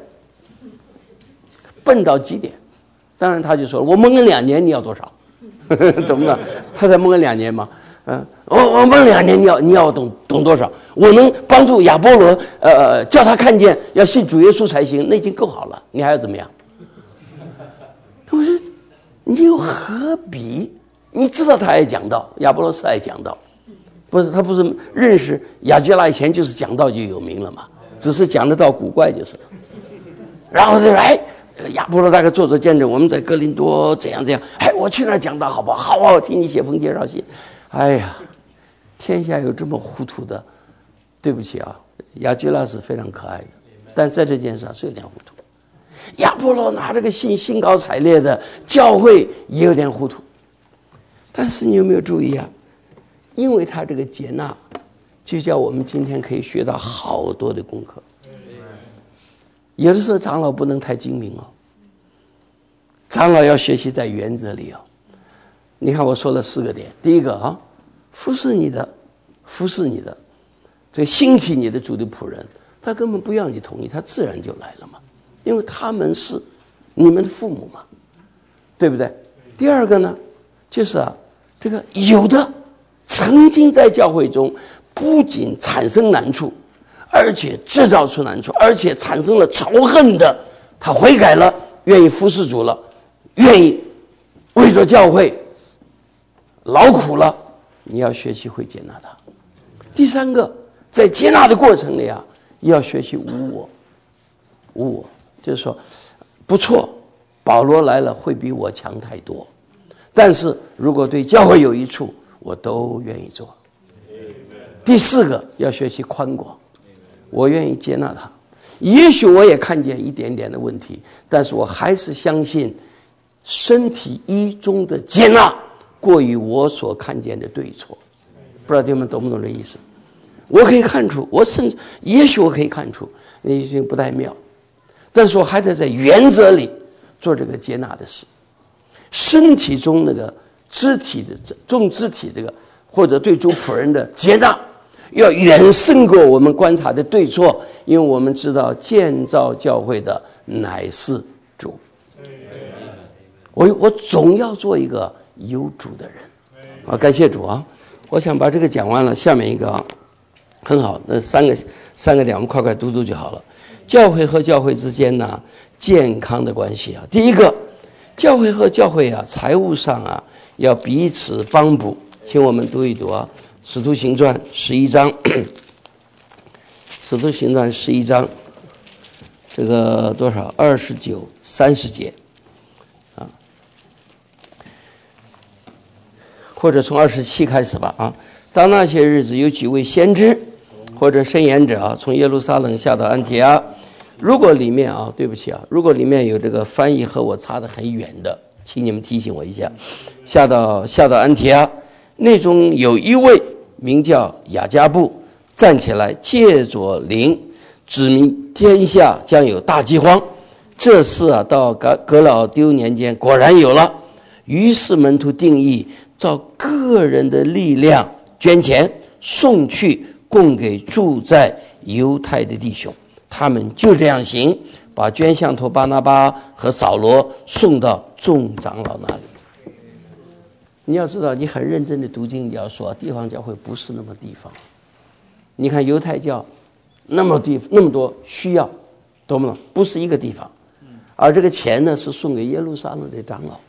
笨到极点。当然他就说我蒙恩2年，你要多少？懂不懂？他才蒙恩2年嘛。我蒙2年，你要懂多少？我能帮助亚波罗，叫他看见要信主耶稣才行，那已经够好了，你还要怎么样？我说你又何必？你知道他爱讲道，亚波罗是爱讲道，不是他不是认识雅居拉以前就是讲道就有名了嘛，只是讲得到古怪就是了。然后他说：“哎，亚波罗大概做做见证，我们在哥林多怎样，哎，我去那儿讲道好不好？好，听你写封介绍信。哎呀，天下有这么糊涂的，对不起啊，雅居拉是非常可爱的，但在这件事上是有点糊涂。亚波罗拿这个信兴高采烈的，教会也有点糊涂。但是你有没有注意啊？因为他这个接纳，就叫我们今天可以学到好多的功课。有的时候长老不能太精明哦，长老要学习在原则里哦。你看我说了4个点，第一个啊，服侍你的，这兴起你的主的仆人，他根本不要你同意，他自然就来了嘛，因为他们是你们的父母嘛，对不对？第二个呢，就是啊，这个有的曾经在教会中不仅产生难处，而且制造出难处，而且产生了仇恨的，他悔改了，愿意服侍主了，愿意为着教会劳苦了，你要学习会接纳他。第三个，在接纳的过程里啊，要学习无我，就是说不错，保罗来了会比我强太多，但是如果对教会有益处，我都愿意做。第4个，要学习宽广，我愿意接纳他，也许我也看见一点点的问题，但是我还是相信身体一中的接纳过于我所看见的对错。不知道你们懂不懂这意思？我可以看出，也许我可以看出那已经不太妙，但是我还得在原则里做这个接纳的事。身体中那个肢体的众肢体这个或者对主仆人的接纳，要远胜过我们观察的对错，因为我们知道建造教会的乃是主。我总要做一个有主的人。好，感谢主啊！我想把这个讲完了，下面一个啊， 很好，那三个点我们快快读读就好了。教会和教会之间呢，健康的关系啊，第一个，教会和教会啊，财务上啊要彼此帮补。请我们读一读啊，《使徒行传》11章，《使徒行传》11章，这个多少？29、30节啊，或者从27开始吧啊。当那些日子，有几位先知或者申言者啊，从耶路撒冷下到安提阿。如果里面啊，对不起啊，如果里面有这个翻译和我差得很远的，请你们提醒我一下。下到安提阿，内中有一位名叫雅加布，站起来借着灵指明天下将有大饥荒。这事啊，到格老丢年间果然有了。于是门徒定义，照个人的力量捐钱送去，供给住在犹太的弟兄。他们就这样行，把捐项托巴拿巴和扫罗送到众长老那里。你要知道，你很认真的读经，你要说地方教会不是那么地方。你看犹太教那么多需要，懂不懂？不是一个地方，而这个钱呢是送给耶路撒冷的长老。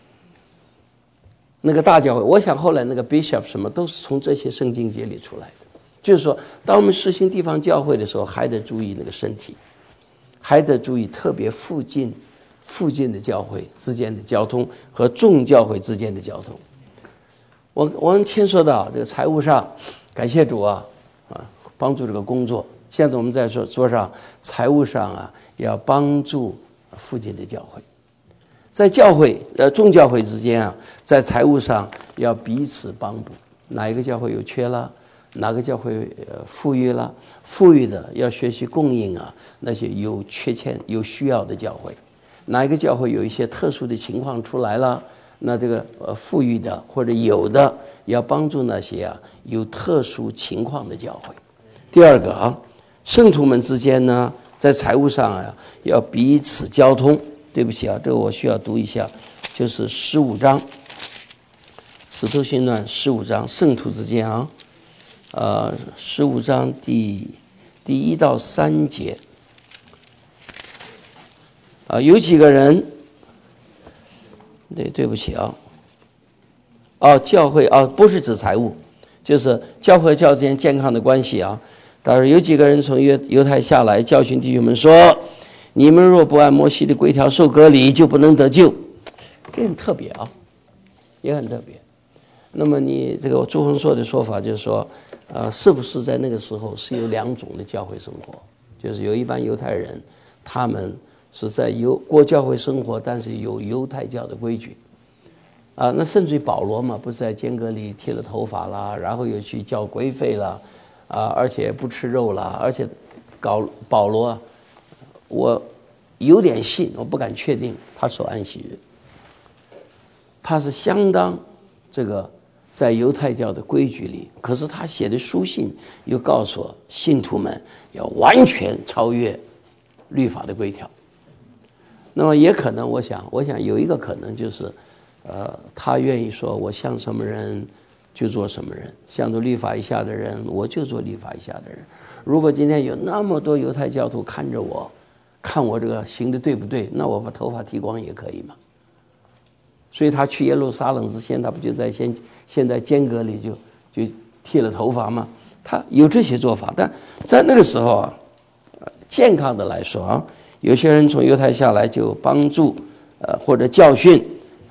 那个大教会，我想后来那个 bishop 什么都是从这些圣经节里出来的。就是说，当我们实行地方教会的时候，还得注意那个身体，还得注意特别附近的教会之间的交通和众教会之间的交通。我们先说到这个财务上，感谢主啊，帮助这个工作。现在我们在说上财务上啊，要帮助附近的教会，在教会众教会之间啊，在财务上要彼此帮补。哪一个教会有缺了？哪个教会富裕了？富裕的要学习供应啊，那些有缺欠有需要的教会。哪一个教会有一些特殊的情况出来了，那这个富裕的或者有的要帮助那些啊有特殊情况的教会。第二个啊，圣徒们之间呢，在财务上啊要彼此交通。对不起啊，这个我需要读一下，就是15章，使徒行传15章，圣徒之间啊。15章第1到3节啊，有几个人，对不起啊，教会啊，不是指财务，就是教会教之间健康的关系啊。当然有几个人从犹太下来，教训弟兄们说：你们若不按摩西的规条受割礼，就不能得救。这很特别啊，也很特别。那么你这个朱宏硕的说法就是说，是不是在那个时候是有2种的教会生活？就是有一般犹太人，他们是在过教会生活，但是有犹太教的规矩啊。那甚至于保罗嘛，不是在间隔里剃了头发啦，然后又去交规费啦，而且不吃肉啦，而且保罗啊，我有点信，我不敢确定他守安息日，他是相当这个。在犹太教的规矩里，可是他写的书信又告诉我，信徒们要完全超越律法的规条。那么也可能，我想有一个可能就是，他愿意说，我像什么人就做什么人，像做律法以下的人，我就做律法以下的人。如果今天有那么多犹太教徒看着我，看我这个行的对不对，那我把头发剃光也可以嘛。所以他去耶路撒冷之前，他不就在现在间隔里就剃了头发吗？他有这些做法，但在那个时候啊，健康的来说啊，有些人从犹太下来就帮助或者教训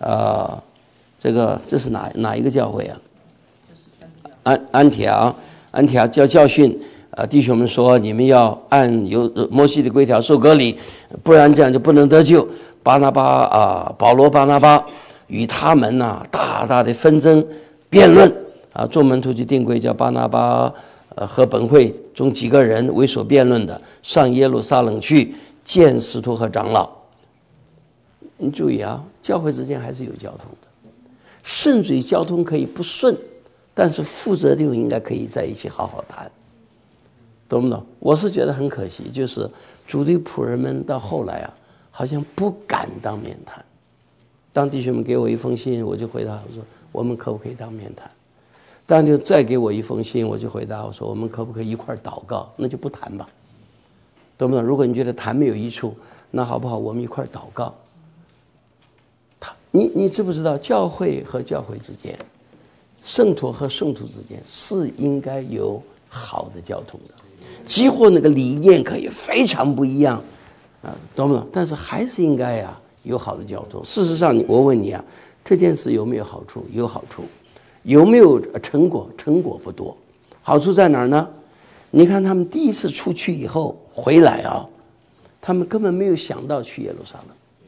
这是哪一个教会啊？安提阿教训弟兄们说，你们要按摩西的规条受割礼，不然这样就不能得救。保罗巴拿巴与他们大大的纷争辩论众门徒就定规，叫巴拿巴和本会中几个人为所辩论的，上耶路撒冷去见使徒和长老。你注意啊，教会之间还是有交通的，甚至于交通可以不顺，但是负责的应该可以在一起好好谈，懂不懂？我是觉得很可惜，就是主的仆人们到后来好像不敢当面谈。当弟兄们给我一封信，我就回答我说，我们可不可以当面谈？ 当就再给我一封信，我就回答我说我们可不可以一块祷告？那就不谈吧，懂不懂？如果你觉得谈没有益处，那好不好？我们一块祷告。你知不知道教会和教会之间，圣徒和圣徒之间是应该有好的交通的，几乎那个理念可以非常不一样啊，懂不懂？但是还是应该有好的交通。事实上，我问你这件事有没有好处？有好处。有没有成果？成果不多。好处在哪儿呢？你看他们第一次出去以后回来他们根本没有想到去耶路撒冷，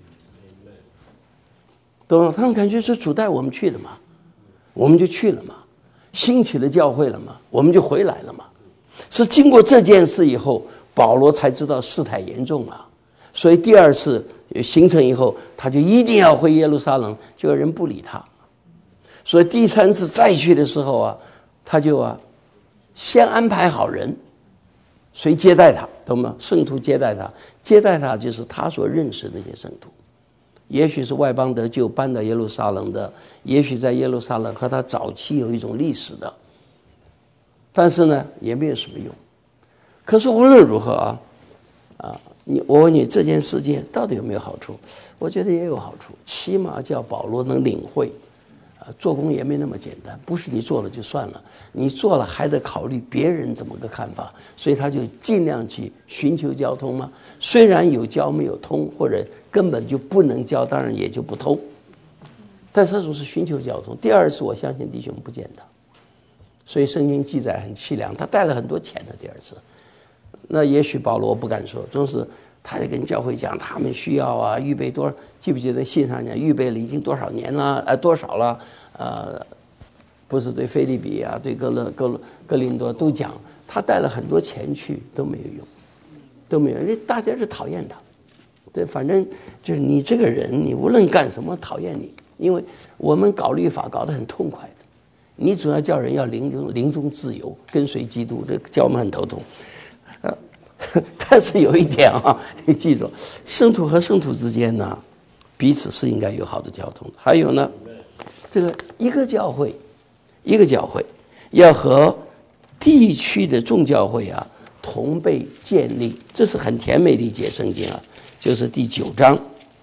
懂吗？他们感觉是主带我们去的嘛，我们就去了嘛，兴起了教会了嘛，我们就回来了嘛。是经过这件事以后，保罗才知道事态严重了，所以第二次行程以后，他就一定要回耶路撒冷，就有人不理他。所以第三次再去的时候他就先安排好人，谁接待他，懂吗？圣徒接待他，接待他就是他所认识的那些圣徒，也许是外邦得救搬到耶路撒冷的，也许在耶路撒冷和他早期有一种历史的，但是呢也没有什么用。可是无论如何我问你这件事件到底有没有好处？我觉得也有好处，起码叫保罗能领会做工也没那么简单，不是你做了就算了，你做了还得考虑别人怎么个看法，所以他就尽量去寻求交通嘛。虽然有交没有通，或者根本就不能交，当然也就不通，但是他总是寻求交通。第二次我相信弟兄不见得，所以圣经记载很凄凉，他带了很多钱的第二次。那也许保罗不敢说，总是他就跟教会讲他们需要预备多少，记不记得信上讲预备了已经多少年了多少了不是对腓立比对哥林多都讲，他带了很多钱去都没有用，都没有，因为大家是讨厌他，对，反正就是你这个人你无论干什么讨厌你，因为我们搞律法搞得很痛快的，你主要叫人要临终自由跟随基督，这叫我们很头痛但是有一点你记住，圣徒和圣徒之间呢，彼此是应该有好的交通的。还有呢，这个一个教会要和地区的众教会同被建立，这是很甜美的一节圣经就是第9章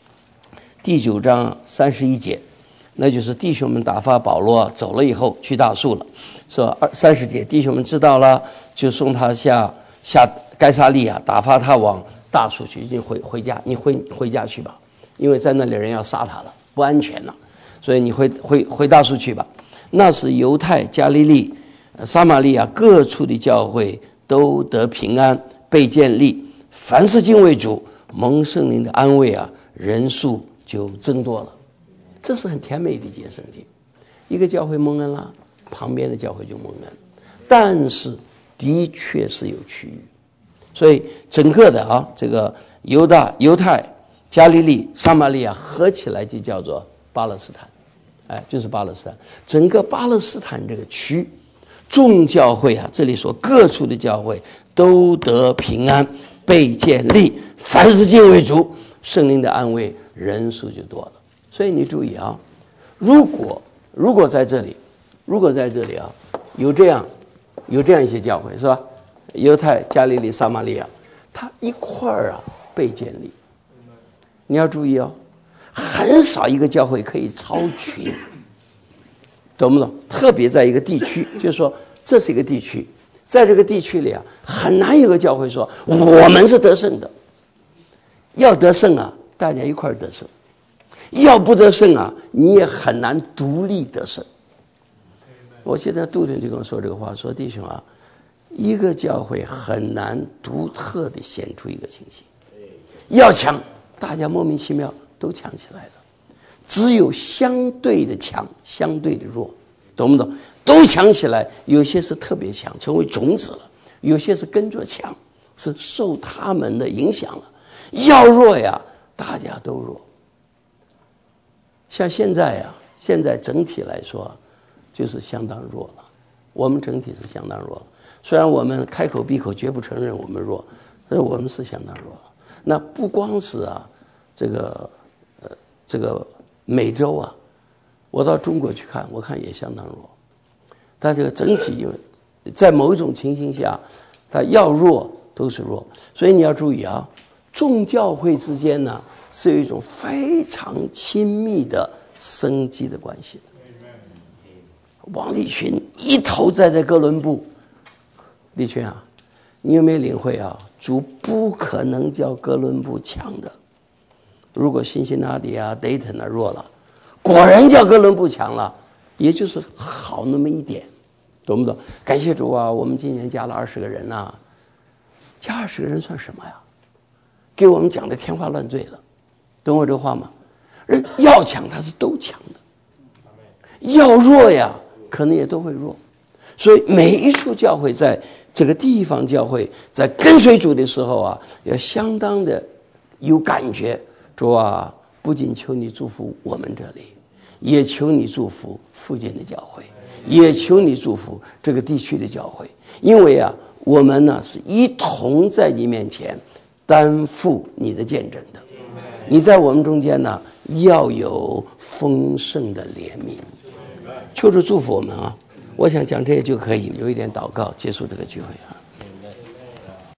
31节，那就是弟兄们打发保罗走了以后去大树了，说30节，弟兄们知道了，就送他下该撒利亚，打发他往大树去，你回家，你回家去吧，因为在那里人要杀他了，不安全了，所以你回大树去吧。那是犹太、加利利、撒玛利亚各处的教会都得平安，被建立，凡是敬畏主、蒙圣灵的安慰人数就增多了。这是很甜美的一节圣经。一个教会蒙恩了，旁边的教会就蒙恩，但是的确是有区域。所以整个的这个犹太、加利利、撒玛利亚合起来就叫做巴勒斯坦，就是巴勒斯坦。整个巴勒斯坦这个区，众教会这里说各处的教会都得平安，被建立，凡是敬畏主，圣灵的安慰，人数就多了。所以你注意如果在这里有这样一些教会，是吧？犹太、加利利、撒玛利亚，它一块被建立。你要注意很少一个教会可以超群，懂不懂？特别在一个地区，就是说这是一个地区，在这个地区里很难有个教会说我们是得胜的。要得胜大家一块得胜；要不得胜你也很难独立得胜。我记得杜顿就跟我说这个话，说弟兄一个教会很难独特的显出一个情形，要强，大家莫名其妙都强起来了，只有相对的强，相对的弱，懂不懂？都强起来，有些是特别强，成为种子了；有些是跟着强，是受他们的影响了。要弱大家都弱。像现在整体来说就是相当弱了，我们整体是相当弱了。虽然我们开口闭口绝不承认我们弱，但是我们是相当弱了。那不光是这个美洲我到中国去看，我看也相当弱。 它这个整体在某一种情形下，它要弱都是弱。所以你要注意啊，众教会之间呢是有一种非常亲密的生机的关系的。王立群一头栽在哥伦布，立群啊，你有没有领会啊？主不可能叫哥伦布强的。如果辛辛那提啊、德顿啊弱了，果然叫哥伦布强了，也就是好那么一点，懂不懂？感谢主啊，我们今年加了20个人呐，加20个人算什么呀？给我们讲的天花乱坠了，懂我这话吗？人要强他是都强的，要弱呀，可能也都会弱。所以每一处教会在这个地方教会在跟随主的时候啊，要相当的有感觉。主啊，不仅求你祝福我们这里，也求你祝福附近的教会，也求你祝福这个地区的教会。因为啊，我们呢是一同在你面前担负你的见证的。你在我们中间呢，要有丰盛的怜悯。求主祝福我们啊！我想讲这些就可以，有一点祷告，结束这个聚会啊。